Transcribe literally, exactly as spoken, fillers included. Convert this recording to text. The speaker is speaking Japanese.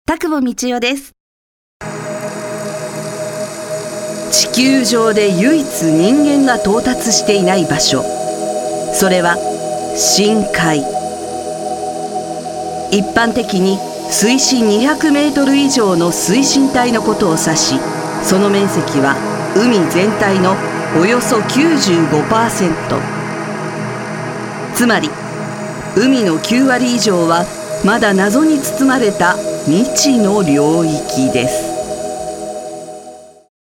田久保道代です。地球上で唯一人間が到達していない場所、それは深海。一般的に水深にひゃくメートル以上の水深帯のことを指し、その面積は海全体のおよそ きゅうじゅうごパーセント。つまり海のきゅうわり以上はまだ謎に包まれた未知の領域です。